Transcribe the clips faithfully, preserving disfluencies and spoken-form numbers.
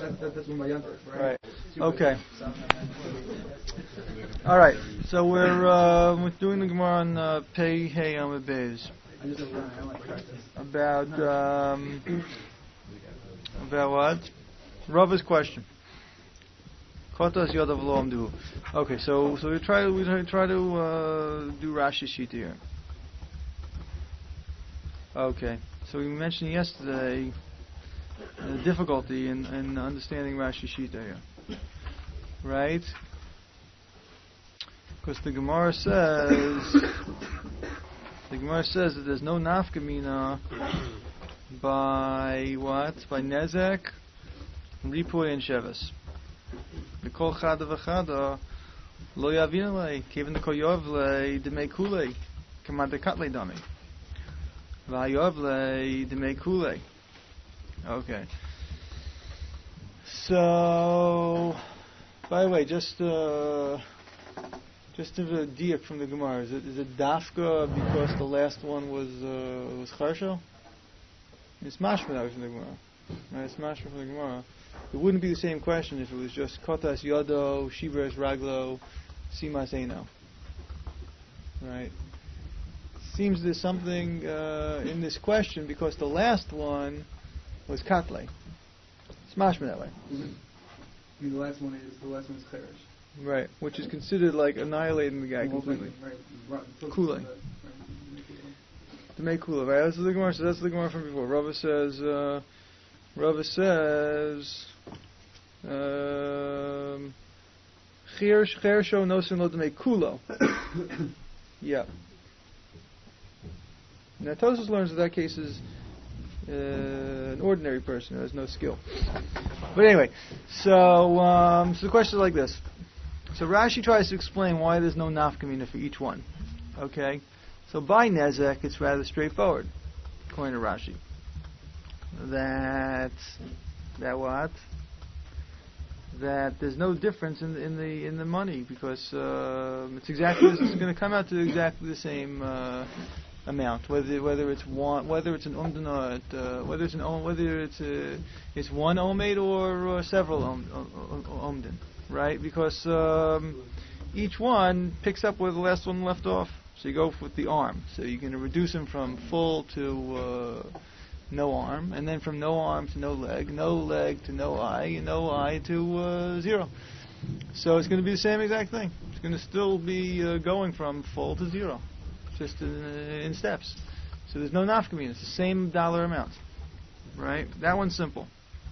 that, that's my younger, right? Right. Okay. All right. So we're uh, we're doing the Gemara on uh, Pei Hey Amud Beis. About um, about what? Rava's question. Kotas Yodav Lo Amdu. Okay, so so we try we try to uh, do Rashi Shita here. Okay, so we mentioned yesterday the difficulty in, in understanding Rashi Shita here, right? Because the Gemara says the Gemara says that there's no nafkamina by what? By Nezek, Ripoy, and Sheves. The kol chada v'chada lo yavin lei kevin the kol yov lei demei kulei kamad dekatlei dami v'hayov lei demei kulei. Okay. So, by the way, just uh, just to the diak from the Gemara, is it is it dafka because the last one was uh, was charsho? It's mashma that was from the Gemara. Right, it's mashma from the Gemara. It wouldn't be the same question if it was just kotas yodo, shibres raglo, simas eno. Right? Seems there's something uh, in this question because the last one was katle. Smash me that way. Mm-hmm. I mean, the last one is the last one is cherish. Right, which is considered like annihilating the guy the completely. Right. Kulei. To make kulei, right? That's the Gemara. So that's the Gemara from before. Rava says. Uh, Rava says. Um, Chersho nosin lo demei kulo. Yeah. Now Tosfos learns that that case is uh, an ordinary person who has no skill. But anyway, so um, so the question is like this. So Rashi tries to explain why there's no nafkamina for each one. Okay, so by nezek it's rather straightforward, according to Rashi. That that what? That there's no difference in the in the in the money because uh, it's exactly it's going to come out to exactly the same uh, amount, whether whether it's one whether it's an umdana, uh, whether it's an whether it's a, it's one omed or, or several omdin, right? Because um, each one picks up where the last one left off. So you go with the arm. So you're going to reduce him from full to uh, no arm, and then from no arm to no leg, no leg to no eye, and no eye to uh, zero. So it's going to be the same exact thing. It's going to still be uh, going from full to zero, just in, uh, in steps. So there's no nafkamina. It's the same dollar amount, right? That one's simple.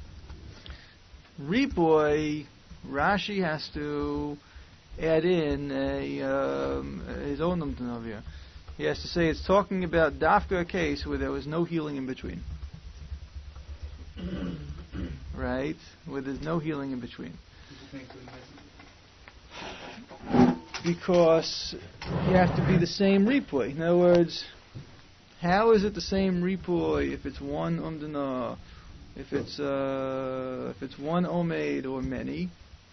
Ripoy, Rashi has to add in a, um, his own number here. He has to say it's talking about dafka, a case where there was no healing in between. Right? Where there's no healing in between. Because you have to be the same ripoy. In other words, how is it the same ripoy if it's one umdana, if it's uh, if it's one omed or many?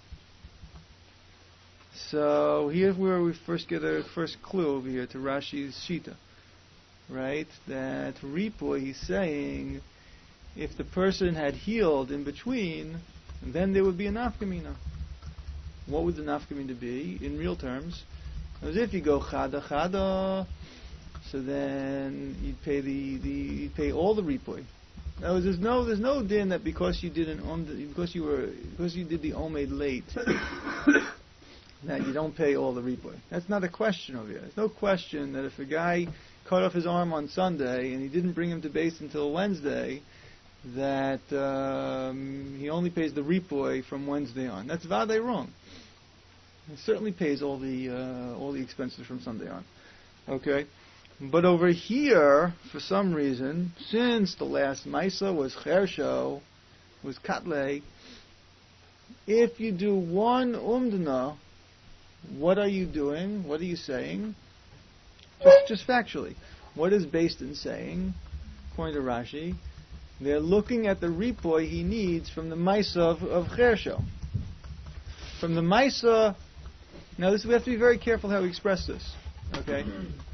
So here's where we first get a first clue over here to Rashi's Shita, right? That ripoy, he's saying, if the person had healed in between, then there would be a nafkamina. What would the nafkamina be in real terms? As if you go chada chada, so then you'd pay the, the you'd pay all the ripoy. Now there's no there's no din that because you did an om, because you were because you did the omed late. That you don't pay all the ripoy. That's not a question over here. There's no question that if a guy cut off his arm on Sunday and he didn't bring him to base until Wednesday, that um, he only pays the ripoy from Wednesday on. That's vade wrong. He certainly pays all the uh, all the expenses from Sunday on. Okay, but over here, for some reason, since the last Maisa was Chersho, was Katle, if you do one umdana, what are you doing? What are you saying? Just, just factually. What is based in saying, according to Rashi? They're looking at the ripoy he needs from the Maisa of, of Chersho. From the Maisa... Now this we have to be very careful how we express this. Okay?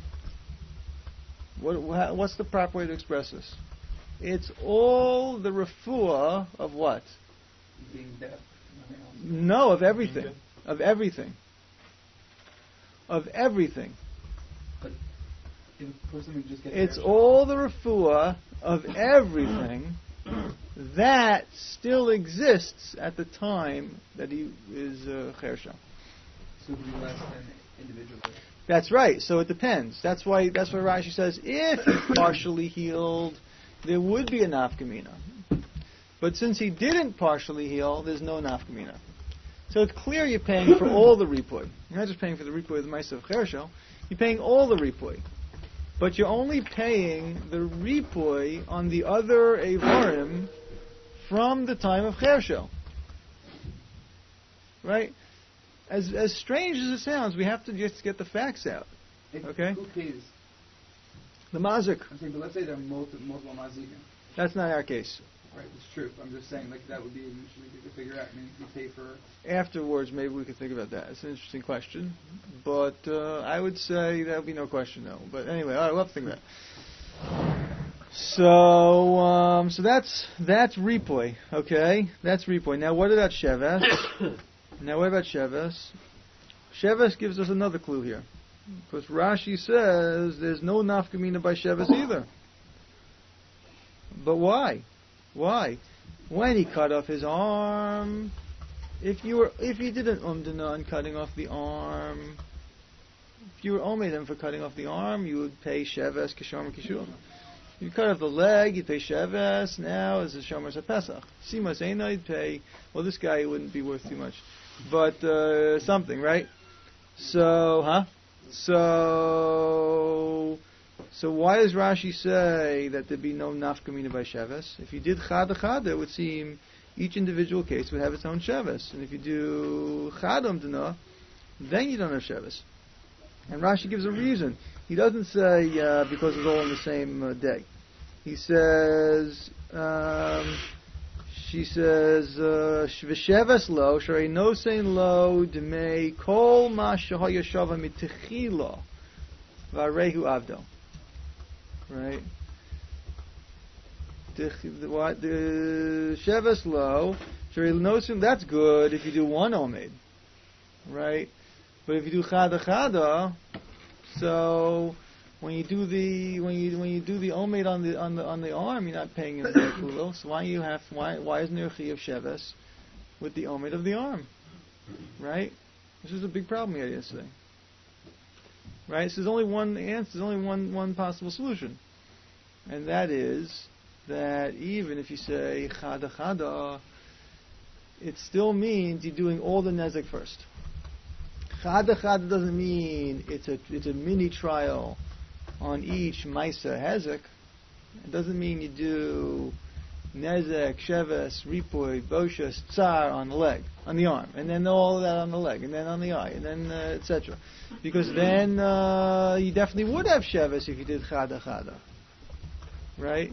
What, what's the proper way to express this? It's all the refuah of what? being deaf. Nothing else. No, of everything. Of everything. Of everything. But if a person would just get It's hair all the refuah of everything that still exists at the time that he is uh, chersha. so it would be less than individual. That's right. So it depends. That's why. That's why Rashi says if he's partially healed, there would be a nafkamina. But since he didn't partially heal, there's no nafkamina. So it's clear you're paying for all the ripoy. You're not just paying for the ripoy of the Ma'aseh of Chersho. You're paying all the ripoy. But you're only paying the ripoy on the other Avarim from the time of Chersho. Right? As as strange as it sounds, we have to just get the facts out. If Okay? Who pays? The mazik. I'm saying, but let's say there are multiple, multiple mazikim. That's not our case. Right, it's true. I'm just saying, like, that would be initially we could figure out. I mean, if you pay for... Afterwards, maybe we could think about that. It's an interesting question. But uh, I would say that would be no question, no. But anyway, all right, we'll have to think about it. So, um, so that's that's ripoy, okay? That's ripoy. Now, what about Sheves? Now, what about Sheves? Sheves gives us another clue here. Because Rashi says there's no nafkamina by Sheves either. But why? Why? When he cut off his arm, if you were, if you did an umdana on cutting off the arm, if you were omed him for cutting off the arm, you would pay sheves kisham kishul. You cut off the leg, you pay sheves. Now as a shomer sapesach. Simas eina, you'd pay. Well, this guy wouldn't be worth too much, but uh, something, right? So, huh? So. So why does Rashi say that there be no nafkamina by Sheves? If you did chada chada, it would seem each individual case would have its own Sheves. And if you do chadam dana, then you don't have Sheves. And Rashi gives a reason. He doesn't say uh, because it's all on the same uh, day. He says, um, she says, v'sheves lo, sharei nosein lo, demei kol ma shahaya shava mitechila, v'arehu avdo. Right? The, the, what, the Sheves Lo, that's good if you do one Omed. Right? But if you do Chada Chada, so when you do the when you when you do the Omed on the on the on the arm, you're not paying him the Kulo. So why you have why why isn't there a Chi of Sheves with the Omed of the arm? Right? This is a big problem we had yesterday. Right? So there's only one answer, there's only one, one possible solution. And that is that even if you say chada chada, it still means you're doing all the nezek first. Chada chada doesn't mean it's a it's a mini trial on each Maisa Hezek. It doesn't mean you do nezek, sheves, ripoy, boshas, tsar on the leg, on the arm, and then all of that on the leg, and then on the eye, and then uh, et cetera. Because then uh, you definitely would have sheves if you did chada chada, right?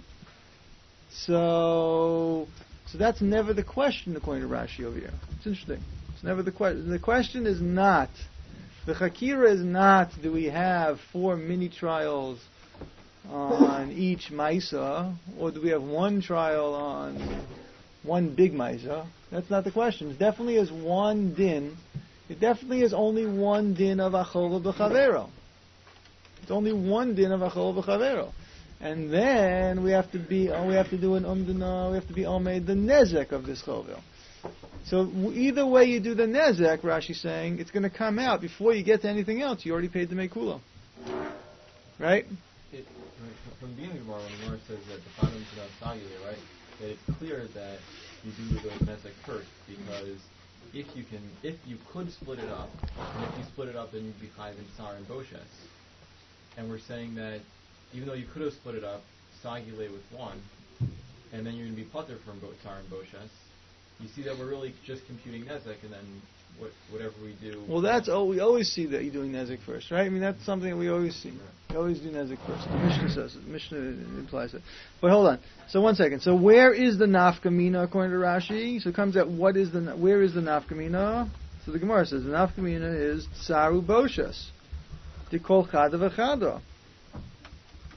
So, so that's never the question according to Rashi over here. It's interesting. It's never the question. The question is not, the chakira is not, do we have four mini trials on each Maisa, or do we have one trial on one big Maisa? That's not the question. It definitely is one din. It definitely is only one din of Achol b'Chavero. It's only one din of Achol b'Chavero. And then we have to be, we have to do an umdana, we have to be omed the nezek of this chovel. So either way you do the nezek, Rashi's saying, it's going to come out before you get to anything else. You already paid the mekula. Right? It, from the beginning of the Gemara, when the Gemara says that the bottom is not cellular, right? That it's clear that you do the nezek first, because if you can, if you could split it up, and if you split it up, then you'd be chayiv in Tsar and Boshes. And we're saying that even though you could have split it up, sagile with one, and then you're going to be putter from Bo- Tsar and Boshes. You see that we're really just computing nezek, and then what, whatever we do. Well, that's oh, we always see that you're doing nezek first, right? I mean, that's something that we always see. Right. We always do nezek first. The Mishnah says it. The Mishnah implies it. But hold on. So one second. So where is the nafkamina according to Rashi? So it comes at what is the where is the nafkamina? So the Gemara says the nafkamina is tsaru boshes. They call chada v'chada.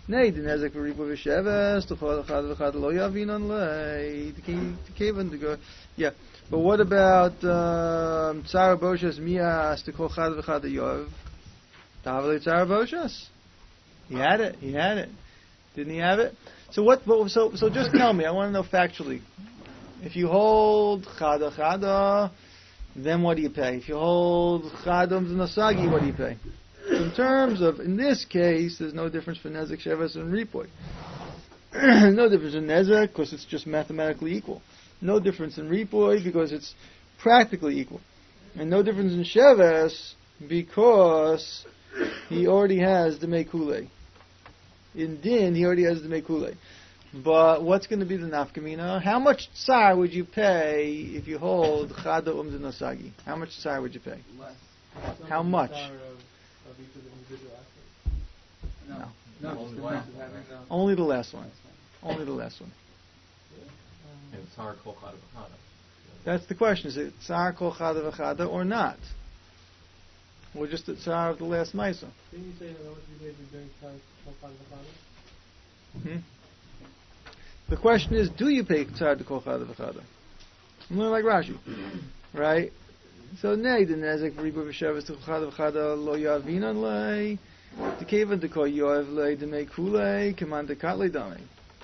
Nay, the nezek for ripo v'sheves, to chad v'chad lo yavin on lay, to kaven to go. Yeah, but what about tzara boshas mias to kol chad v'chad yov? Tavale tzara boshas. He had it. He had it. Didn't he have it? So what? what so so just tell me. I want to know factually. If you hold chada chada, then what do you pay? If you hold chadam nasagi, what do you pay? In terms of, in this case, there's no difference for nezek, sheves, and ripoy. No difference in nezek because it's just mathematically equal. No difference in ripoy because it's practically equal, and no difference in sheves because he already has the mekule. In din, he already has the mekule. But what's going to be the nafkamina? How much tsar would you pay if you hold chada um nasagi? How much tsar would you pay? Less. How much? Of each of the individual aspects. No. No. No, just the Only difference of having the... Only the last one. Only the last one. And tzar kol chada v'chada. That's the question. Is it tsar kol chada v'chada or not? Or just the tsar of the last maisa? Didn't you say that what you did during Tzar Kol Chad V'chada? Hmm? The question is, do you pay tsar to kol chada v'chada? More like Rashi, right? So nay, the nezek ribu v'shavas to kol chada v'chada lo yavinan lei, the kevan to kol yoav lei, the mekule, command the katle dame.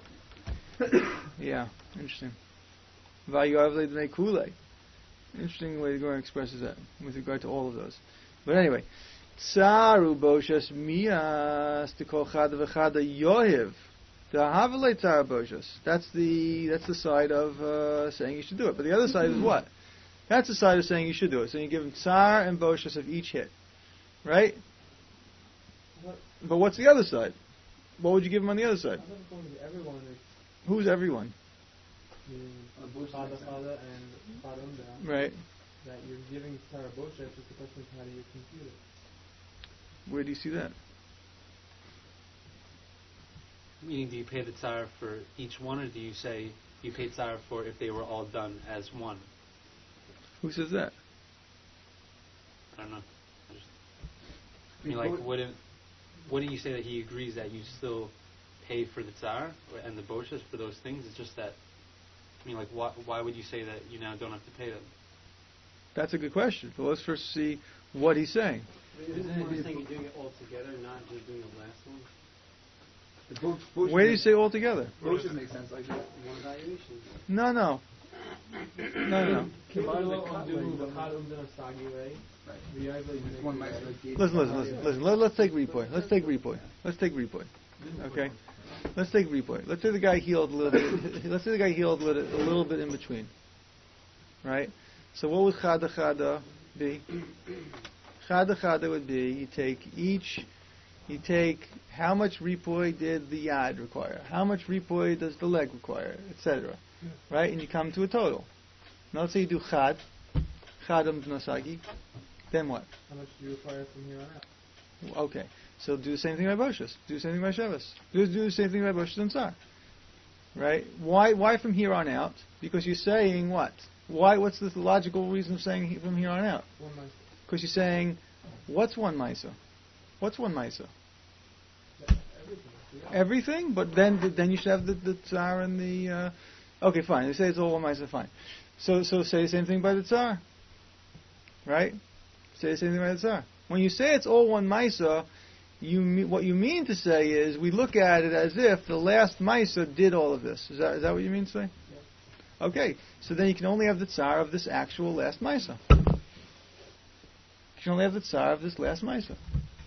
Yeah, interesting. Vayoav lei, the mekule. Interesting way the Gemara expresses that with regard to all of those. But anyway, tsaru boshas mias to kol chada v'chada yohiv. The Havalei Tzara Boshas. That's the that's the side of uh, saying you should do it. But the other side is what? That's the side of saying you should do it. So you give him Tsar and Boshas of each hit. Right? What? But what's the other side? What would you give him on the other side? I thought going to everyone is Who's everyone? Chada Chada and Chadumda. Right. That you're giving Tzara Boshas, just the question is how do you compute it? Where do you see that? Meaning, do you pay the tzar for each one, or do you say you pay tzar for if they were all done as one? Who says that? I don't know. I, just, I mean, like, wouldn't wouldn't you say that he agrees that you still pay for the tzar and the boshas for those things? It's just that, I mean, like, why, why would you say that you now don't have to pay them? That's a good question. But let's first see what he's saying. Isn't it saying you're doing it all together, not just doing the last one? The bo- boshas Where do you make- say all together? Boshas make sense like that. One evaluation. No, no. No, no. Kimalo Amdu V'chadumda Nasagi Rei. Right. V'yavle It's one mice like the- Listen, listen, listen, listen. Let, let's take repoy. Let's take repoy. Let's take repoy. Okay? Let's take repoy. Let's say the guy healed a little bit. Let's say the guy healed a little, a little bit in between. Right? So what would chada chada be? Chada chada would be you take each, you take how much repoy did the yad require? How much repoy does the leg require? et cetera. Right? And you come to a total. Now let's say you do chad, chadam nasagi. Then what? How much do you require from here on out? Okay, so do the same thing by Boshas. Do the same thing by Shevis. Do, do the same thing by Boshas and Tsar. Right? Why Why from here on out? Because you're saying what? Why? What's the logical reason of saying he- from here on out? One month. Because you're saying, what's one Maisa? What's one Maisa? Everything. Yeah. Everything? But then then you should have the, the Tsar and the... Uh, okay, fine. They say it's all one Maisa, fine. So, so say the same thing by the Tsar. Right? Say the same thing by the Tsar. When you say it's all one Maisa, you me- what you mean to say is we look at it as if the last Maisa did all of this. Is that is that what you mean to say? Yeah. Okay, so then you can only have the Tsar of this actual last Maisa. You can only have the Tsar of this last Maisa.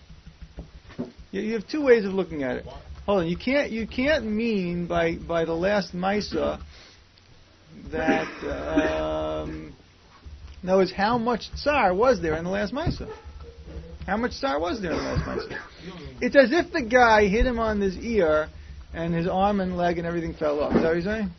You, you have two ways of looking at it. Hold on, you can't you can't mean by by the last Maisa that um, in other words, how much Tsar was there in the last Maisa? How much Tsar was there in the last Maisa? It's as if the guy hit him on his ear and his arm and leg and everything fell off. Is that what you're saying?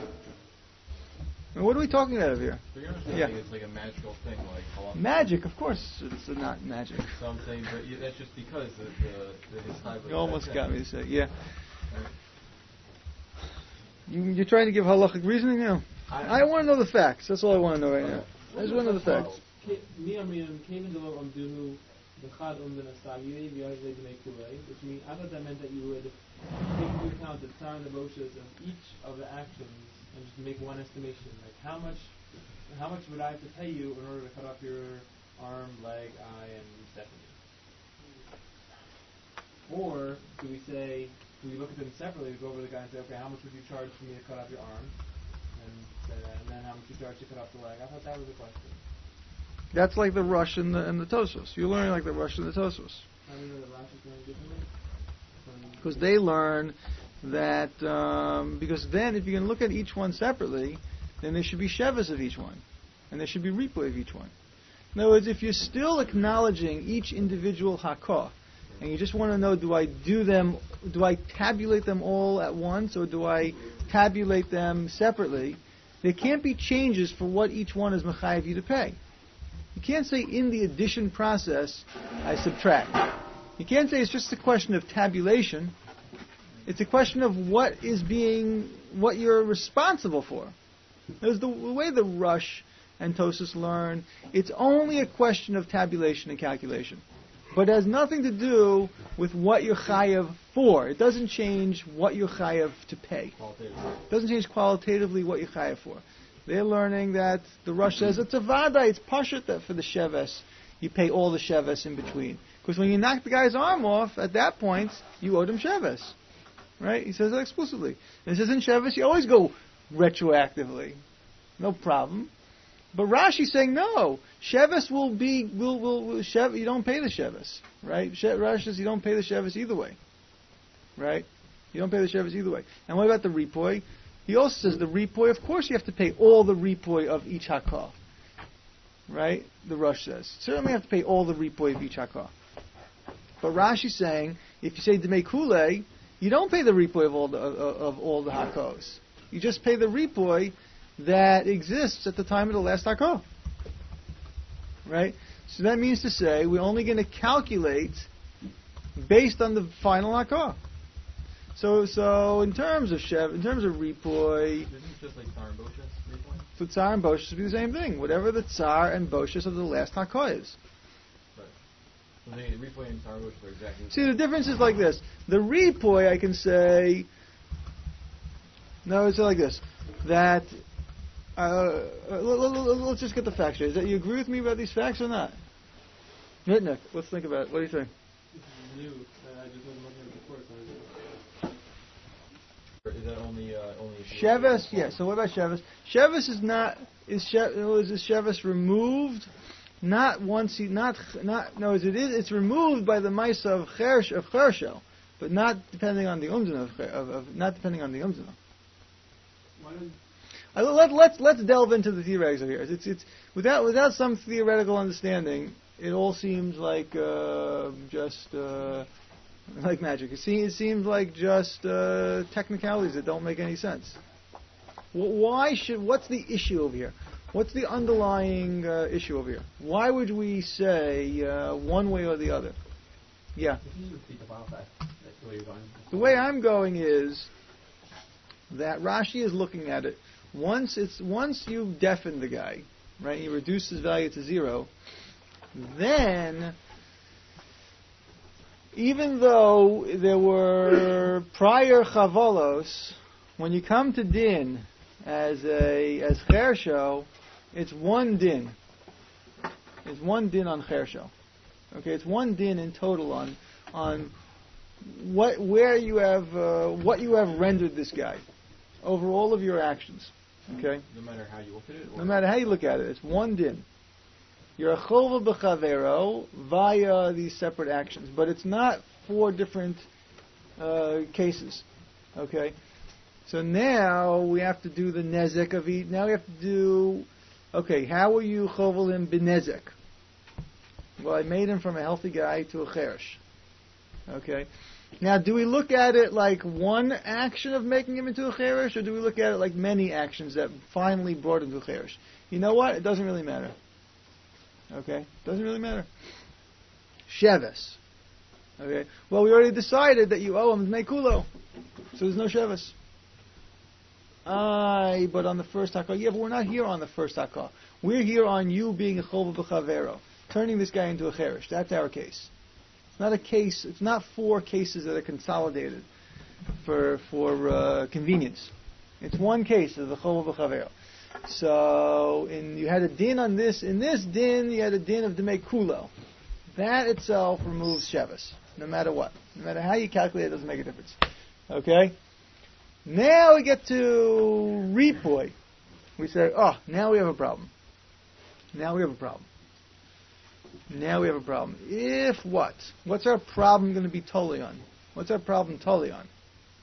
I mean, what are we talking about over here? So you're saying Yeah. it's like a magical thing, like halacha. Magic, of course. It's not magic. So I'm saying, but you, that's just because the the, the his type of You almost that got me to thing. say, yeah. You, you're trying to give halachic reasoning now? I, I want to know the facts. That's all I want to know right now. I just want to know the facts. Mi amrim kevin delo amduhu v'chad umda nasagi rei v'yavle b'nei kulei, which means I thought that meant that you would take into account the tsar and the boshas of each of the actions and just make one estimation. Like how much, how much would I have to pay you in order to cut off your arm, leg, eye, and Stephanie? Or do we say, do we look at them separately? We go over to the guy and say, okay, how much would you charge for me to cut off your arm? And say that, and then how much would you charge to cut off the leg? I thought that was the question. That's like the Rush and the, and the Tosfos. You're learning like the Rush and the Tosfos. How do you know that Rashi is learning differently? Because they learn that, um, because then if you can look at each one separately, then there should be Shevas of each one. And there should be Ripoy of each one. In other words, if you're still acknowledging each individual Hakah, and you just want to know, do I do them, do I tabulate them all at once, or do I tabulate them separately, there can't be changes for what each one is mechayev you to pay. You can't say in the addition process, I subtract. You can't say it's just a question of tabulation. It's a question of what is being, what you're responsible for. There's the, the way the Rush and Tosfos learn, it's only a question of tabulation and calculation. But it has nothing to do with what you're chayav for. It doesn't change what you're chayav to pay. It doesn't change qualitatively what you're chayav for. They're learning that the Rush says it's a vada, it's pashut that for the sheves, you pay all the sheves in between. Because when you knock the guy's arm off, at that point, you owed him sheves. Right? He says that explicitly. And he says in sheves, you always go retroactively. No problem. But Rashi's saying no. Sheves will be will will, will shev, you don't pay the sheves, right? She, Rashi says you don't pay the sheves either way, right? You don't pay the sheves either way. And what about the ripoy? He also says the ripoy. Of course, you have to pay all the ripoy of each hakah, right? The Rush says certainly have to pay all the ripoy of each hakah. But Rashi's saying if you say demei kule, you don't pay the ripoy of all the of, of all the hakos. You just pay the ripoy that exists at the time of the last hakah. Right? So that means to say we're only going to calculate based on the final hakah. So so in terms of shev, in terms of ripoy, isn't it just like tsar and boshas ripoy? So tsar and boshas would be the same thing. Whatever the tsar and boshas of the last hakah is. Right. So the ripoy and tsar and boshas are exactly the See, same. the difference is like this. The ripoy, I can say, no, it's like this, that Uh, let's just get the facts straight. Is that you agree with me about these facts or not? Nick, let's think about it. What do you think? This is new. Uh, I just wasn't looking at it before, so I Is that only uh, only? Sheves, yeah. So what about Sheves? Sheves is not is Sheves, is Sheves removed? Not once he not not no. Is it is it's removed by the Maisa of Chersh of Chershel, but not depending on the umzana of, of, of not depending on the umzana. Why don't Uh, let, let's let's delve into the theoretics here. It's it's without without some theoretical understanding, it all seems like uh, just uh, like magic. It seems it seems like just uh, technicalities that don't make any sense. Why should? What's the issue over here? What's the underlying uh, issue over here? Why would we say uh, one way or the other? Yeah. Can you repeat the file back? That's where you're going. The way I'm going is that Rashi is looking at it. Once it's once you deafen the guy, right? You reduce his value to zero. Then, even though there were prior chavolos, when you come to din as a as chersho, it's one din. It's one din on chersho. Okay, it's one din in total on on what where you have uh, what you have rendered this guy over all of your actions. Okay. No matter how you look at it. Or no matter how you look at it, it's one din. You're a chova b'chavero via these separate actions, but it's not four different uh, cases. Okay. So now we have to do the nezek of each. Now we have to do. Okay, how will you chovel him b'nezek? Well, I made him from a healthy guy to a chersh. Okay. Now, do we look at it like one action of making him into a cheresh, or do we look at it like many actions that finally brought him to a cheresh? You know what? It doesn't really matter. Okay? Doesn't really matter. Sheves. Okay? Well, we already decided that you owe him mekulo, so there's no sheves. Aye, but on the first hakah, yeah, but we're not here on the first hakah. We're here on you being a chova b'chavero, turning this guy into a cheresh. That's our case. Not a case. It's not four cases that are consolidated. for for uh, convenience. It's one case of the chol v'chavero. So, in, you had a din on this. In this din, you had a din of demei kulo. That itself removes Shabbos, no matter what. No matter how you calculate it, doesn't make a difference. Okay? Now we get to Ripoy. We say, oh, now we have a problem. Now we have a problem. Now we have a problem. If what? What's our problem going to be totally on? What's our problem totally on?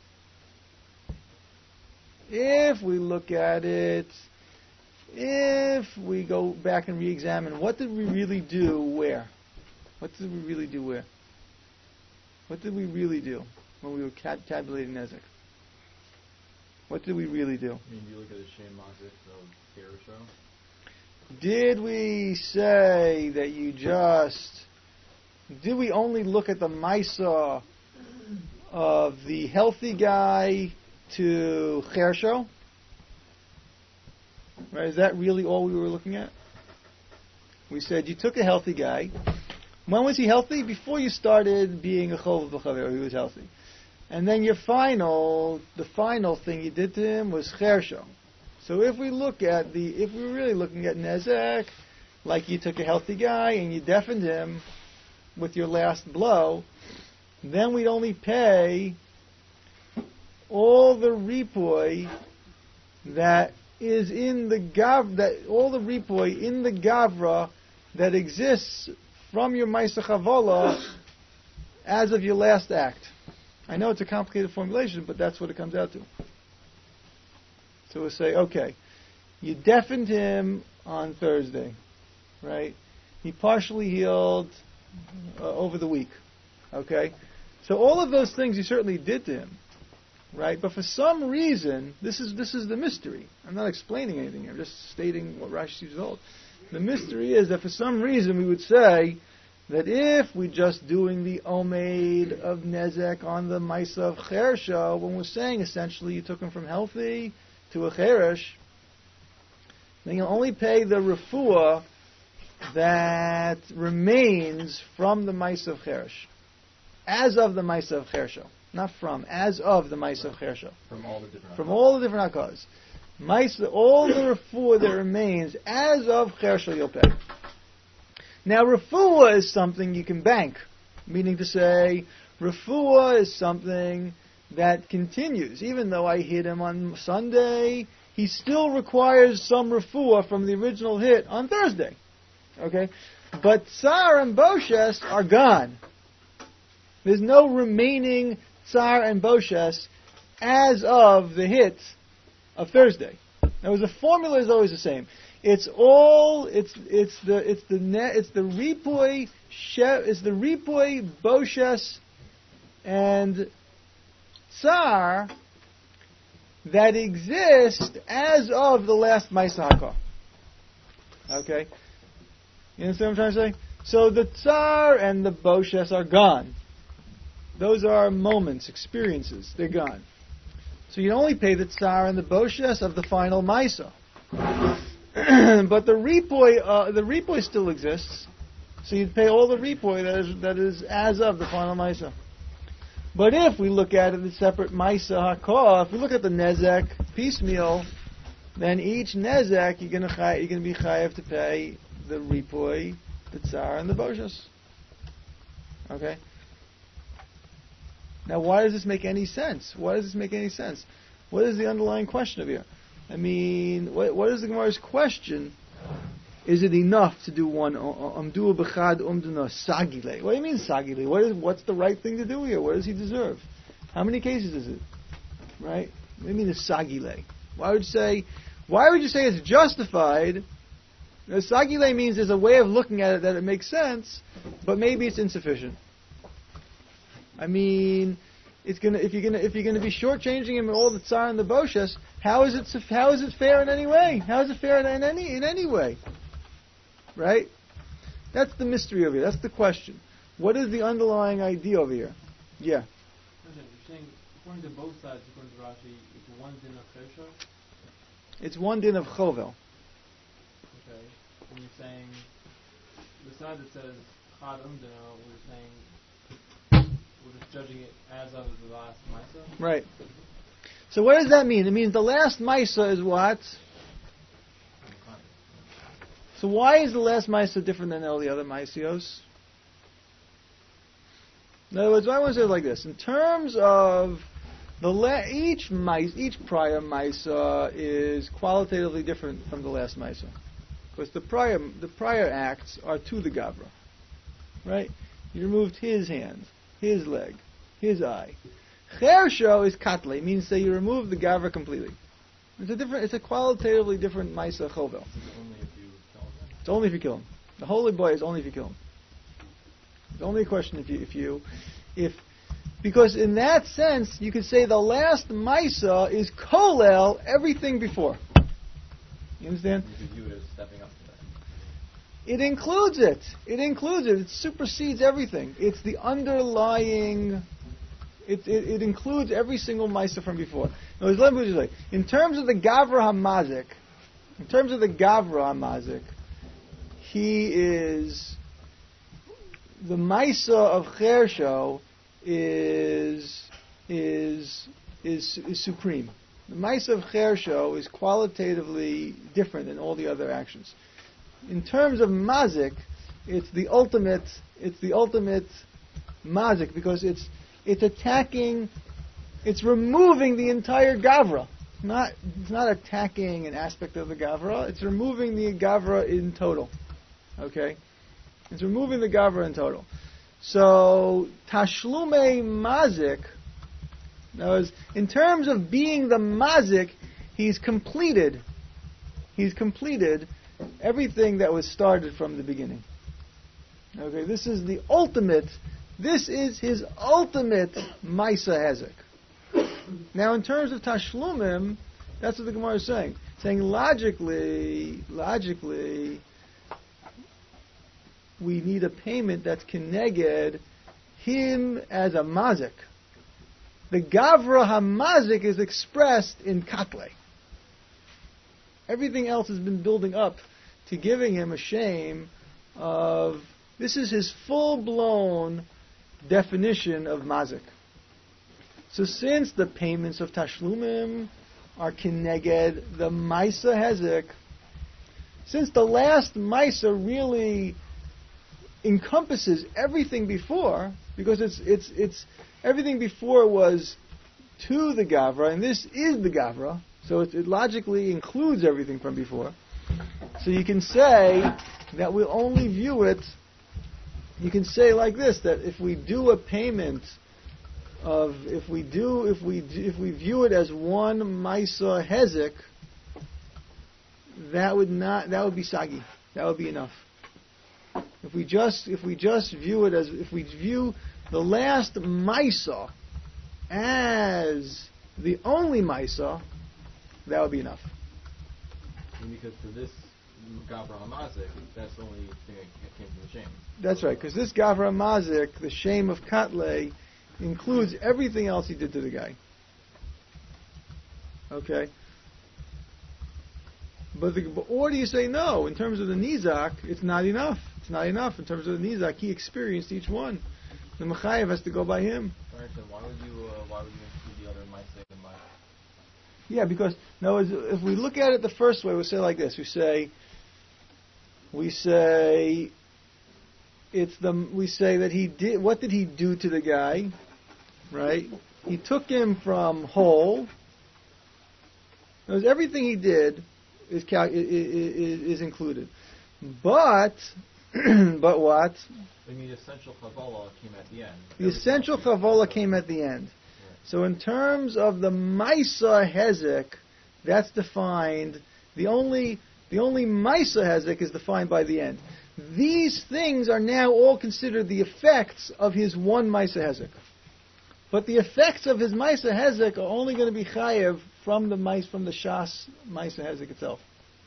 If we look at it, if we go back and re-examine, what did we really do where? What did we really do where? What did we really do when we were tab- tabulating Nezek? What did we really do? I mean, do you look at the Shem Mazik of Gerusho? Did we say that you just... Did we only look at the Maisa of the healthy guy to Chersho? Right, is that really all we were looking at? We said you took a healthy guy. When was he healthy? Before you started being a chol v'chaver, he was healthy. And then your final, the final thing you did to him was chersho. So if we look at the, if we're really looking at nezek, like you took a healthy guy and you deafened him with your last blow, then we'd only pay all the ripoy that is in the gav, that all the ripoy in the gavra that exists from your Maisa Chavola as of your last act. I know it's a complicated formulation, but that's what it comes out to. So we'll say, okay, you deafened him on Thursday, right? He partially healed uh, over the week, okay? So all of those things you certainly did to him, right? But for some reason, this is this is the mystery. I'm not explaining anything. I'm just stating what Rashi told. The mystery is that for some reason we would say that if we're just doing the omeid of nezek on the maisa of chersha, when we're saying essentially you took him from healthy to a cheresh, then you'll only pay the refuah that remains from the maisa of cheresh, as of the maisa of chersha, not from, as of the maisa of chersha, From all the different from all the different hakas. Maisa, all the refuah that remains as of chersha you'll pay. Now, refuah is something you can bank, meaning to say, refuah is something that continues. Even though I hit him on Sunday, he still requires some refuah from the original hit on Thursday. Okay? But tsar and boshes are gone. There's no remaining tsar and boshes as of the hit of Thursday. Now, the formula is always the same. It's all it's it's the it's the net it's the ripoy it's the ripoy boshes and tsar that exist as of the last Maisa Hakah. Okay, you understand what I'm trying to say? So the tsar and the boshes are gone. Those are moments, experiences. They're gone. So you only pay the tsar and the boshes of the final Maisa. But the ripoy, uh, the ripoy still exists, so you'd pay all the ripoy that is that is as of the final Maisa. But if we look at it as separate Maisa Hakah, if we look at the nezek piecemeal, then each nezek you're going to you're going to be chayav to pay the ripoy, the tsar, and the boshes. Okay. Now, why does this make any sense? Why does this make any sense? What is the underlying question of here? I mean, what, what is the Gemara's question? Is it enough to do one umdu b'chad umduna sagile? What do you mean sagile? What is what's the right thing to do here? What does he deserve? How many cases is it? Right? What do you mean it's sagile? Why would you say? Why would you say it's justified? Now, sagile means there's a way of looking at it that it makes sense, but maybe it's insufficient. I mean, it's gonna if you're gonna if you're gonna be shortchanging him all the tsar and the boshes, how is it how is it fair in any way? How is it fair in any in any way? Right? That's the mystery over here. That's the question. What is the underlying idea over here? Yeah. You're saying, according to both sides, according to Rashi, it's one din of chersha. It's one din of chovel. Okay. And you're saying the side that says chad umdina, we're saying we're just judging it as of the last Maisa. Right. So what does that mean? It means the last Maisa is what? So why is the last Maisa different than all the other Maisios? In other words, I want to say it like this. In terms of the la- each mais, each prior Maisa is qualitatively different from the last Maisa. Because the prior the prior acts are to the Gavra. Right? You removed his hand, his leg, his eye. Chersho is katle, means that you remove the Gavra completely. It's a different it's a qualitatively different Maisa Chovel. Only if you kill him. It's only if you kill him. The holy boy is only if you kill him. It's only a question if you, if you, if, because in that sense, you could say the last Maisa is kolel everything before. You understand? You could view it as stepping up to that. It includes it. It includes it. It supersedes everything. It's the underlying, it, it, it includes every single Maisa from before. Now, let me just say, in terms of the Gavra HaMazik, in terms of the Gavra HaMazik, he is, the Maisa of Chersho is is is is supreme. The Maisa of Chersho is qualitatively different than all the other actions. In terms of Mazik, it's the ultimate. It's the ultimate Mazik because it's it's attacking, it's removing the entire Gavra. Not it's not attacking an aspect of the Gavra. It's removing the Gavra in total. Okay. It's removing the Gavra in total. So, Tashlume Mazik, in terms of being the Mazik, he's completed. He's completed everything that was started from the beginning. Okay, this is the ultimate, this is his ultimate Maisa Hezek. Now, in terms of Tashlumim, that's what the Gemara is saying. Saying logically, logically, we need a payment that's keneged him as a mazik. The Gavra HaMazik is expressed in katle. Everything else has been building up to giving him a shame of, this is his full-blown definition of mazik. So since the payments of Tashlumim are keneged the Maisa Hezek, since the last Maisa really encompasses everything before, because it's it's it's everything before was to the Gavra, and this is the Gavra, so it, it logically includes everything from before. So you can say that we only view it. You can say like this, that if we do a payment of if we do if we do, if we view it as one Maisa Hezek, that would not that would be sagi. That would be enough. If we just if we just view it as if we view the last Maisa as the only Maisa, that would be enough. And because for this Gavra HaMazik, that's the only thing that came from the shame. That's right, because this Gavra HaMazik, the shame of Katle, includes everything else he did to the guy. Okay? But the, or do you say no? In terms of the Nizak, it's not enough. It's not enough. In terms of the Nizak, he experienced each one. The Mechayev has to go by him. Alright, so why would you uh, why would you include the other Maisa and Maisa? Yeah, because no, if we look at it the first way, we say like this: we say, we say, it's the we say that he did. What did he do to the guy? Right? He took him from whole. Because everything he did is cal- is, is included, but but what? I mean, the essential chavola came at the end. The essential chavola came at the end. So in terms of the Maisa Hezek, that's defined, the only the only Maisa Hezek is defined by the end. These things are now all considered the effects of his one Maisa Hezek. But the effects of his Maisa Hezek are only going to be chayev from the mice from the Shas Maisa Hezek itself.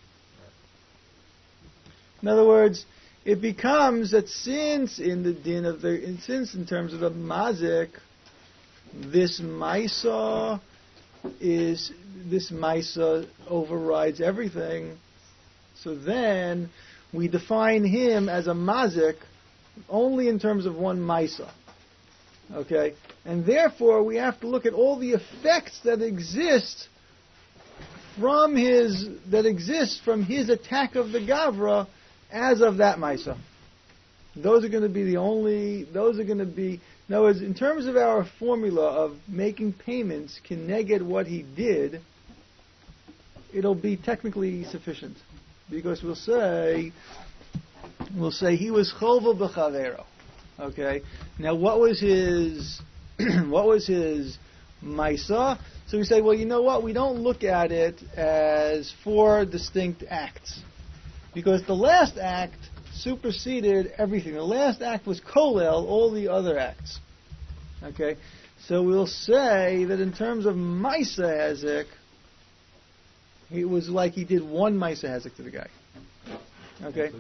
In other words, it becomes that since in the din of the since in terms of the Mazik, this Maisa is this Maisa overrides everything. So then we define him as a Mazik only in terms of one Maisa. Okay? And therefore, we have to look at all the effects that exist from his, that exist from his attack of the Gavra as of that Maisa. Those are going to be the only, those are going to be, in other words, in terms of our formula of making payments keneged what he did, it'll be technically sufficient. Because we'll say, we'll say he was cholva b'chavero. Okay? Now what was his, what was his Maisa? So we say, well, you know what? We don't look at it as four distinct acts. Because the last act superseded everything. The last act was kolel, all the other acts. Okay? So we'll say that in terms of Maisa Hezek, it was like he did one Maisa Hezek to the guy. Okay?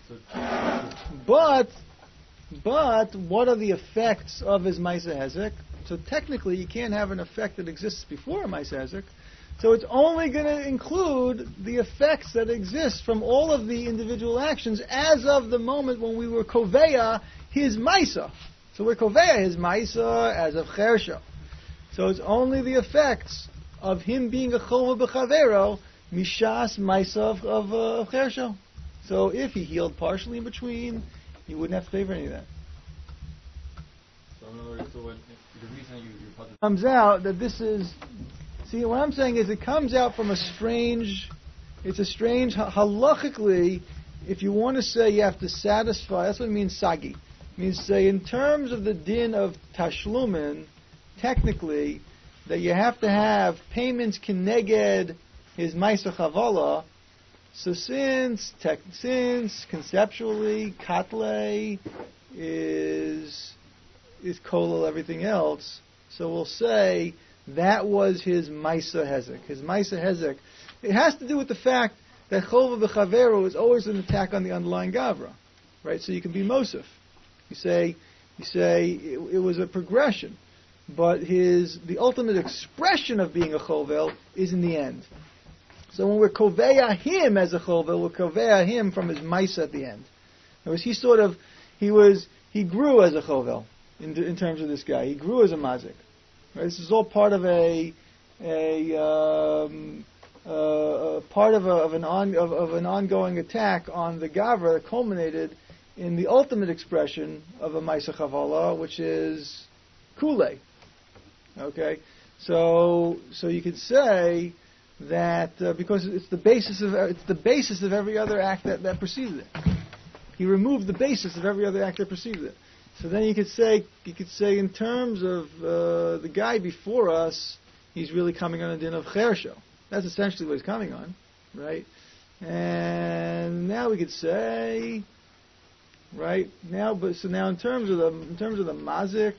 But, but, what are the effects of his Maisa Hezek? So technically, you can't have an effect that exists before a Maisa Hezek. So it's only going to include the effects that exist from all of the individual actions as of the moment when we were koveya his Maisa. So we're koveya his Maisa as of Chersho. So it's only the effects of him being a cholva b'chavero mishas Maisa of, of, uh, of Chersho. So if he healed partially in between, he wouldn't have to pay for any of that. So in other words, so what, the reason you, you put this comes out that this is, see, what I'm saying is it comes out from a strange, it's a strange, halachically, if you want to say you have to satisfy, that's what it means, sagi. It means, say, in terms of the din of tashlumin, technically, that you have to have payments keneged his Maisa Chavala. So since, tech, since conceptually, katle is, is kolel everything else, so we'll say that was his Maisa Hezek. His Maisa Hezek. It has to do with the fact that Cholva b'Chavero is always an attack on the underlying Gavra. Right? So you can be Mosif. You say, you say it, it was a progression. But his, the ultimate expression of being a Chovel is in the end. So when we're Koveya him as a Chovel, we're Koveya him from his Maisa at the end. In other words, he sort of, he was, he grew as a Chovel in, in terms of this guy. He grew as a Mazik. Right? This is all part of a, a, um, uh, part of, a, of, an on, of, of an ongoing attack on the Gavra that culminated in the ultimate expression of a Maisa Chavala, which is Kule. Okay, so so you could say that uh, because it's the basis of it's the basis of every other act that, that preceded it. He removed the basis of every other act that preceded it. So then you could say you could say in terms of uh, the guy before us, he's really coming on a din of Chersho. That's essentially what he's coming on, right? And now we could say, right now, but so now in terms of the in terms of the mazik,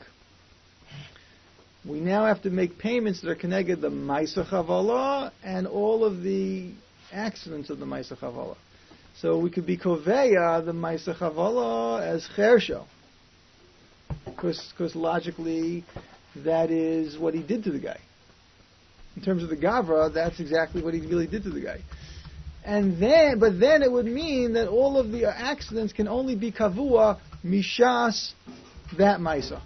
we now have to make payments that are connected the Maisa Chavala and all of the accidents of the Maisa Chavala. So we could be Koveya the Maisa Chavala as Chersho. Because logically, that is what he did to the guy. In terms of the Gavra, that's exactly what he really did to the guy. And then, but then it would mean that all of the accidents can only be Kavua Mishas that Maisa.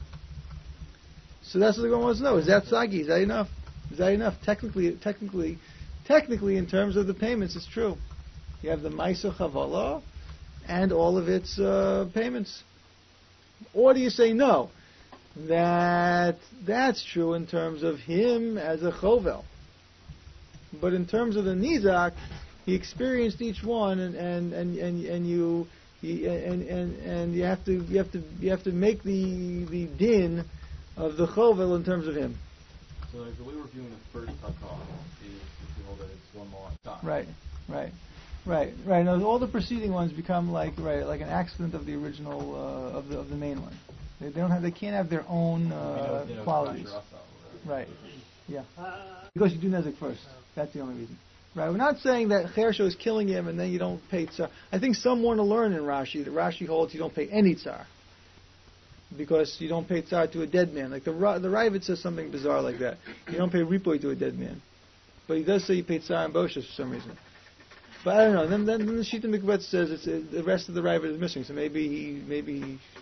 So that's what the Gemara wants to know. Is that Sagi? Is that enough? Is that enough? Technically, technically, technically, in terms of the payments, it's true. You have the Maisa Chavala and all of its uh, payments. Or do you say no? That that's true in terms of him as a Chovel. But in terms of the Nizak, he experienced each one, and and and, and, and you he, and, and and you have to you have to you have to make the the din of the Chovel in terms of him. So like the way we're viewing the first Takah is if you hold that it's one more time. Right, right, right, right. Now, all the preceding ones become like right, like an accident of the original uh, of the of the main one. They, they don't have, they can't have their own uh, you know, you know, qualities. Right. Yeah. Because you do Nezek first. That's the only reason. Right. We're not saying that Chersho is killing him and then you don't pay Tsar. I think some want to learn in Rashi that Rashi holds you don't pay any Tsar. Because you don't pay Tsar to a dead man. Like the the Ravid says something bizarre like that. You don't pay Ripoy to a dead man. But he does say you pay Tsar and Boshes for some reason. But I don't know. Then, then, then the Shita Mikvetz says it's, uh, the rest of the Ravid is missing. So maybe he maybe he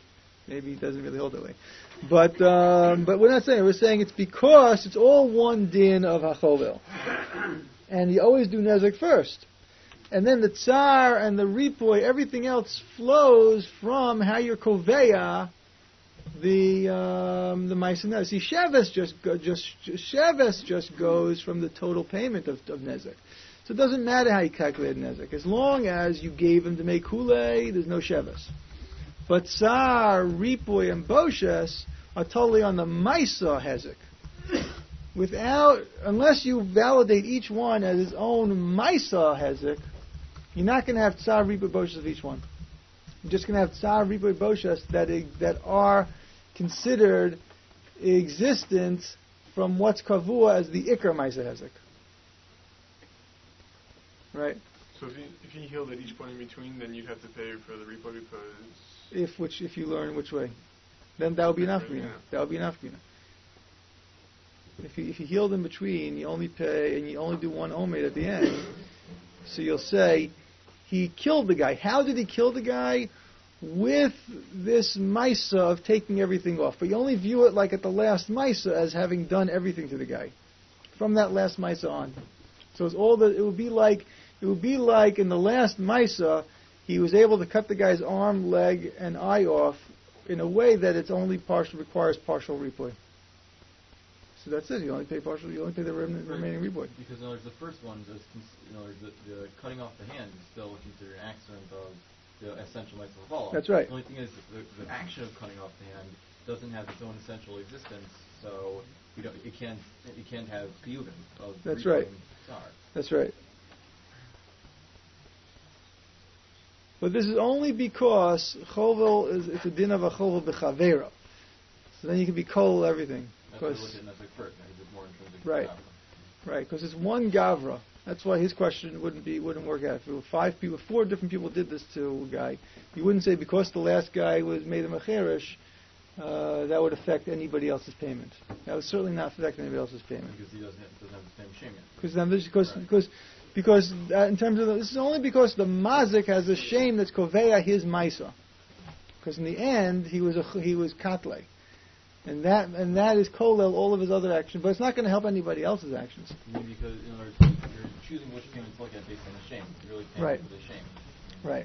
Maybe he doesn't really hold that way. But um, but we're not saying it. We're saying it's because it's all one din of hachovel. And you always do nezek first. And then the tsar and the ripoy, everything else flows from how you're koveya the um, the ma'aser nezek. See, sheves just go, just sheves just goes from the total payment of, of nezek. So it doesn't matter how you calculate nezek, as long as you gave him to make hulei, there's no sheves. But tsar, ripoy, and boshes are totally on the ma'aser hezek. Without, unless you validate each one as its own ma'aser hezek, you're not going to have tsar, ripoy, boshes of each one. You're just going to have tsar, ripoy, boshes that that are considered existent from what's kavua as the ikar ma'aser hezek. Right. So if you if you healed at each point in between, then you'd have to pay for the ripoy because if which if you learn which way, then that would be enough for you. That would be enough for you. If you if you healed in between, you only pay and you only do one omed at the end. So you'll say he killed the guy. How did he kill the guy? With this ma'aser of taking everything off, but you only view it like at the last ma'aser as having done everything to the guy from that last ma'aser on. So it's all the. It would be like it would be like in the last ma'aser, he was able to cut the guy's arm, leg, and eye off in a way that it's only partial requires partial ripoy. So that's it. You only pay partial. You only pay the rem- remaining ripoy. Because in other words, the first one is, you know, the, the cutting off the hand is still considered an accident of the essential ma'aser of That's right. The only thing is the, the action of cutting off the hand doesn't have its own essential existence, so you don't. It can't. It can't have piyuvim of. That's right. Tsar. That's right. But this is only because chovel is it's a din of a chovel b'chavera. So then you can be kol everything. That's why we look at Nezek first. Because it's more intrinsic. Right. Right. Because it's one gavra. That's why his question wouldn't be wouldn't work out. If it were five people, four different people did this to a guy, you wouldn't say because the last guy was made him a cherish, uh, that would affect anybody else's payment. That would certainly not affect anybody else's payment. Because he doesn't have, doesn't have the same shame yet. Because then this, because right. because because uh, in terms of the, this is only because the mazik has a shame that's koveya his ma'aser. Because in the end he was a, he was katle. And that and that is kolel all of his other actions, but it's not going to help anybody else's actions. I mean, because in other words, you're choosing which payment to look at based on the shame. You're really paying right. for the shame. Right.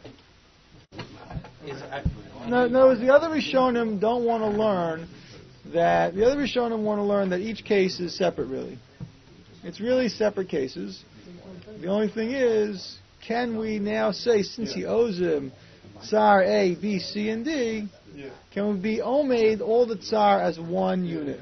Is no, no. The other Rishonim don't want to learn that. The other Rishonim want to learn that each case is separate. Really, it's really separate cases. The only thing is, can we now say since he owes him tsar A, B, C, and D? Yeah. Can we be omed all the tsar as one unit?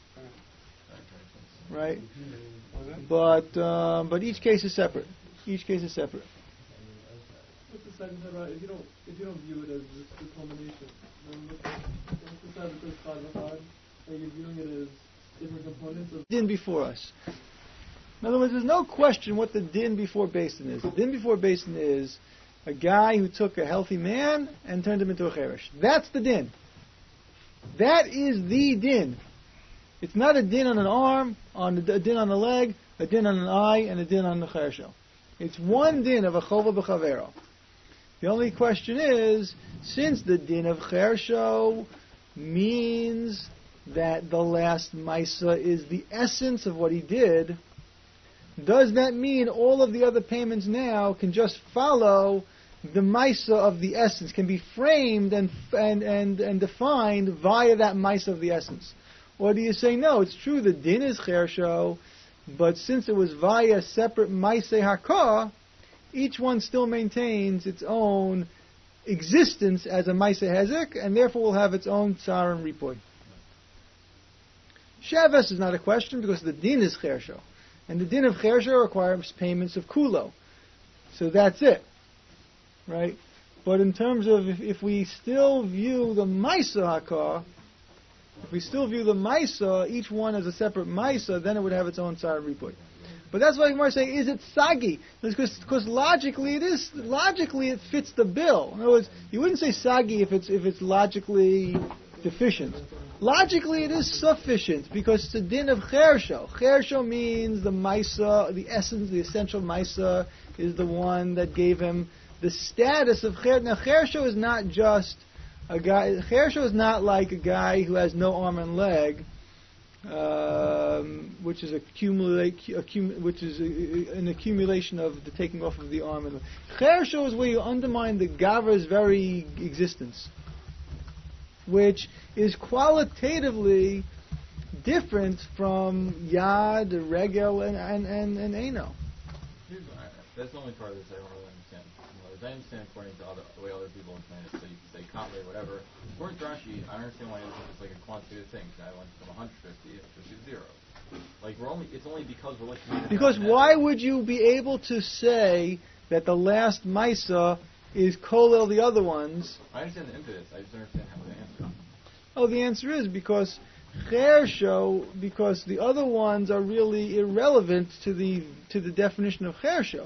Right? But um, but each case is separate. Each case is separate. What's the second side about if you don't if you don't view it as just the culmination? Then what's the, what's the side that says side by side? Are you viewing it as different components of din before us? In other words, there's no question what the din before basin is. The din before basin is a guy who took a healthy man and turned him into a cherish. That's the din. That is the din. It's not a din on an arm, on a din on a leg, a din on an eye, and a din on the cherisho. It's one din of a chova b'chavero. The only question is, since the din of cherisho means that the last ma'aser is the essence of what he did, does that mean all of the other payments now can just follow the ma'aser of the essence, can be framed and and and, and defined via that ma'aser of the essence? Or do you say, no, it's true, the din is chersho, but since it was via separate ma'aser hakah, each one still maintains its own existence as a ma'aser hezek, and therefore will have its own tsar and ripoy. Shavuos is not a question because the din is chersho. And the din of chersho requires payments of kulo. So that's it. Right? But in terms of if, if we still view the ma'aser hakah, if we still view the ma'aser, each one as a separate ma'aser, then it would have its own tsar and ripoy. But that's why Gemara is saying, is it sagi? Because, because logically it is, logically it fits the bill. In other words, you wouldn't say sagi if it's if it's logically deficient. Logically, it is sufficient because it's a din of chersho. Chersho means the ma'aser, the essence, the essential ma'aser is the one that gave him the status of chersho. Now, chersho is not just A guy, Chersho is not like a guy who has no arm and leg, um, which is accumulate, accum, which is a, an accumulation of the taking off of the arm and leg. Chersho is where you undermine the Gavra's very existence, which is qualitatively different from Yad, Regel, and and and, and Eino. Here's what I, that's the only part of this I don't really understand. You know, as I understand, according to other, the way other people understand it, so you can say Katle or whatever. According to Rashi, I understand why it's like a quantitative thing. I went from one hundred fifty to zero. Like we're only, it's only because we're looking at it. Because why would you be able to say that the last Maisa is kolel the other ones? I understand the impetus. I just understand how to answer. Oh, the answer is because Chersho, because the other ones are really irrelevant to the to the definition of Chersho.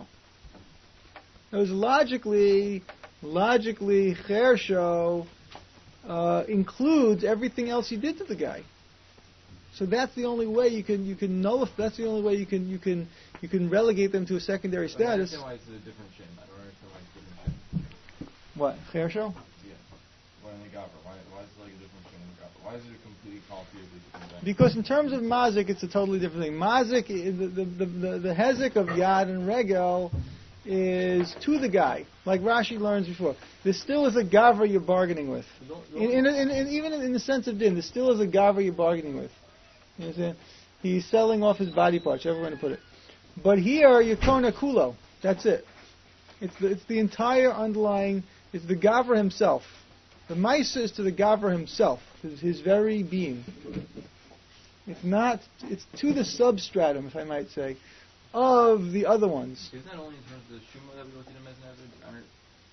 It was logically, logically Chersho uh, includes everything else he did to the guy. So that's the only way you can you can nullify. That's the only way you can you can you can relegate them to a secondary But I status. understand why it's a different shin. I don't understand why it's a different shin. What Chersho? Yeah. Why in the Gavra? Why, why is it like a different shin in the Gavra? Why is it a completely qualitatively different thing? Because in terms of mazik, it's a totally different thing. Mazik, the the the, the, the hezek of Yad and Regel is to the guy, like Rashi learns before. There still is a gavra you're bargaining with. In, in, in, in, even in the sense of din, there still is a gavra you're bargaining with. You understand? He's selling off his body parts, however you want to put it. But here, you're kona kulo. That's it. It's the, it's the entire underlying, it's the gavra himself. The maisa is to the gavra himself, his, his very being. It's not, it's to the substratum, if I might say, of the other ones. Isn't that only in terms of the Shuma that we look at him as an Ezra?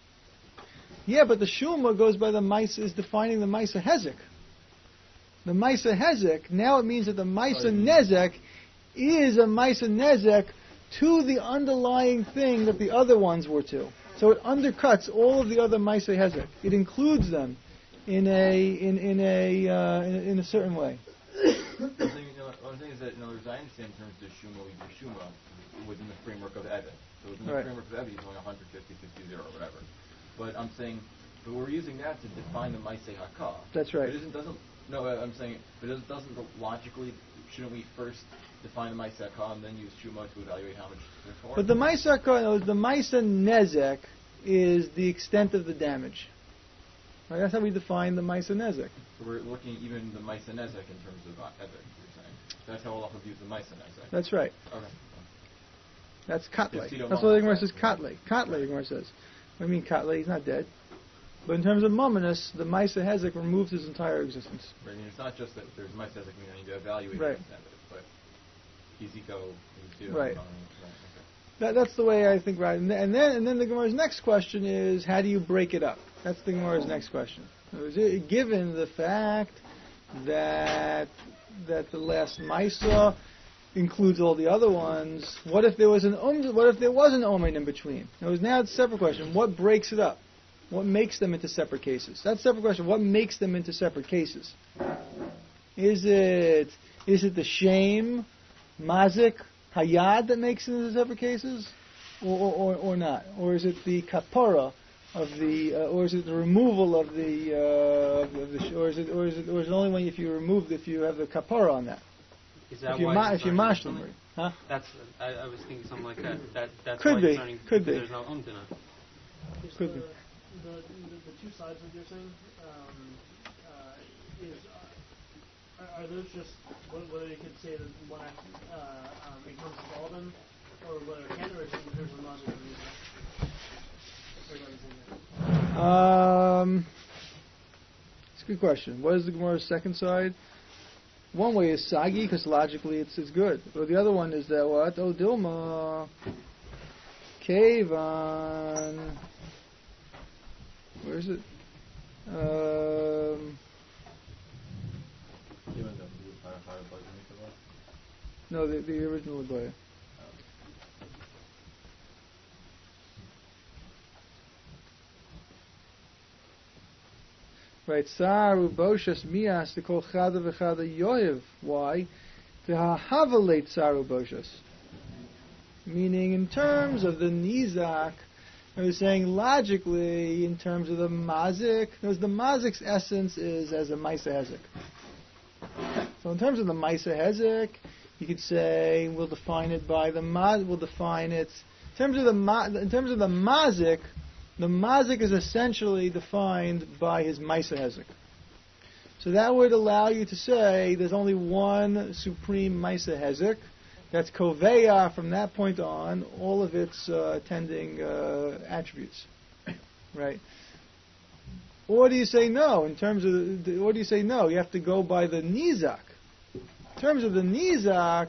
Yeah, but the Shuma goes by the Maisa, is defining the Maisa Hezek. The Maisa Hezek, now it means that the Maisa Nezek is a Maisa Nezek to the underlying thing that the other ones were to. So it undercuts all of the other Maisa Hezek. It includes them in a in in a uh, in, in a certain way. The thing, you know, the thing is that, in other words, I understand in terms of Shuma, we do Shuma within the framework of Evid. So within the Right. framework of Evid, he's only one fifty, fifty, zero, whatever. But I'm saying, but we're using that to define the Maisei Hakah. That's right. It isn't, doesn't, no, I'm saying, but it doesn't logically, shouldn't we first define the Maisei Hakah and then use Shuma to evaluate how much they're for? But the Maisa Hakah, the Maisa Nezek is the extent of the damage. Right? That's how we define the Maisa Nezek. So we're looking even the Maisa Nezek in terms of uh, Evid, you're saying. That's how Allah views the Maisa Nezek. That's right. Okay. That's Katle. Yes, you don't That's want what the Gemara that. says. Katle. Katle, the Gemara says. What do you mean Katle? He's not dead. But in terms of Mominus, the Maisa Hezek removes his entire existence. Right, I mean, it's not just that there's Maisa Nezek, I mean, I need to evaluate Right. it, but he's eco, he's zero. Right. um, right, That, that's the way I think. Right, and then and then, and then the Gemara's next question is, how do you break it up? That's the Gemara's next question. It was, uh, given the fact that that the last Maisa includes all the other ones, what if there was an um, what if there was an omen in between? It was now it's a separate question. What breaks it up? What makes them into separate cases? That's a separate question. What makes them into separate cases? Is it is it the shame, mazik, hayad that makes it into separate cases, or or, or, or not? Or is it the kapara of the, uh, or is it the removal of the, uh, of the sh- or is it or is it or is it only when if you remove if you have the kapara on that? Is that If you why ma- he's if you learning mash something? them, huh? That's I, I was thinking something like that. That that's Could why be, he's learning could because be. there's no umdina. Is Could the, be. the, the, the two sides of your thing, um, uh, is, uh, are, are those just, wh- whether you could say that one act, uh, um, encompasses all of them, or whether it can, or it's in terms of logic and reason? Or what is in there? Um, it's a good question. What is the Gemara's second side? One way is sagi because logically it's it's good, but the other one is that what? Oh, Dilma, Kavan. Where is it? Um, You end up with fire, fire, bug, and all that. no, the the original Agoya. Right, Saru Boshas Mias to call Chada v'Chada Yoyev. Why? V'hahavalate Saru Boshas. Meaning, in terms of the Nizak I was saying logically, in terms of the mazik, because the mazik's essence is as a Maisa Hezek. So in terms of the Maisa Hezek, you could say we'll define it by the maz. We'll define it in terms of the ma, in terms of the mazik. The mazik is essentially defined by his Maisa Hezek. So that would allow you to say there's only one supreme Maisa Hezek. That's Koveya from that point on, all of its uh, attending uh, attributes. Right? Or do you say no? In terms of, the, or do you say no? You have to go by the Nizak. In terms of the Nizak,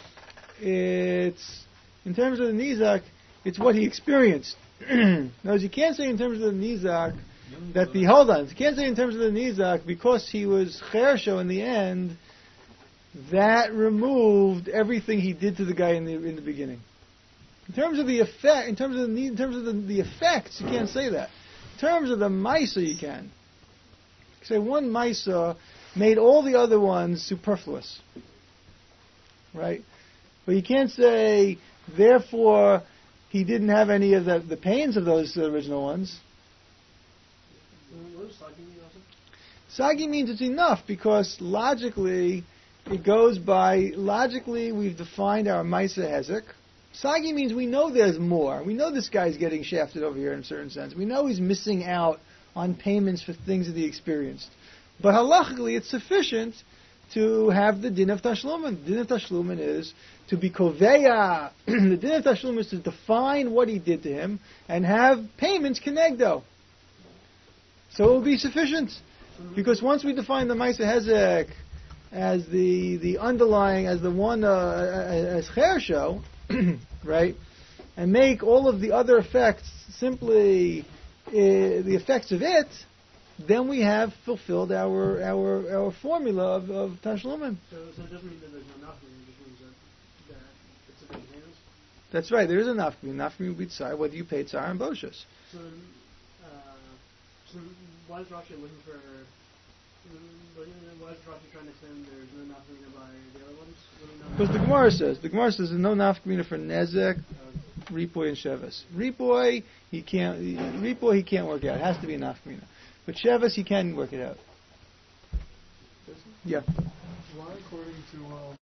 it's, in terms of the Nizak, it's what he experienced. Now, you can't say in terms of the Nizak that the, hold on, you can't say in terms of the Nizak because he was Chersho in the end, that removed everything he did to the guy in the in the beginning. In terms of the effect, in terms of the in terms of the, the effects, you can't say that. In terms of the Maisa, you can. You say one Maisa made all the other ones superfluous, right? But you can't say therefore he didn't have any of the, the pains of those original ones. What does Sagi mean also? Sagi means it's enough because logically it goes by, logically we've defined our Maisa Hezek. Sagi means we know there's more. We know this guy's getting shafted over here in a certain sense. We know he's missing out on payments for things that he experienced. But halachically it's sufficient to have the din of Tashlumin. The din of Tashlumin is to be koveya. The din of Tashlumin is to define what he did to him and have payments kenegdo. So it will be sufficient. Because once we define the Maisa Hezek as the the underlying, as the one, uh, as Chersho, right, and make all of the other effects simply uh, the effects of it, then we have fulfilled our our our formula of, of Tashlumin. So, so it doesn't mean that there's no nafka, it just means that, that it's a big hands. That's right, there is a nafka. Nafka would be tsar, whether you pay tsar and boshas. So, then, uh, so why is Rashi looking for, why is Rashi trying to extend there's no nafka by the other ones? Because the Gemara says, the Gemara says there's no nafka for nezek, ripoy, and sheves. Ripoy, he can't, ripoy, he can't work out. It has to be a nafka. But sheves, he can work it out. Yeah. Why, according to um,